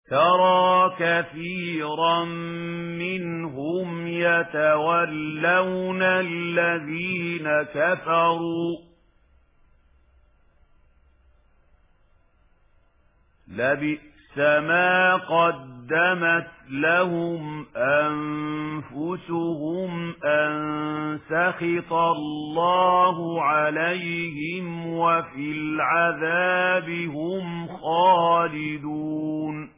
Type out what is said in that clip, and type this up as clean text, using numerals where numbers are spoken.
ترى كثيرا منهم يتولون الذين كفروا لبئس ما قدمت لهم أنفسهم أن سخط الله عليهم وفي العذاب هم خالدون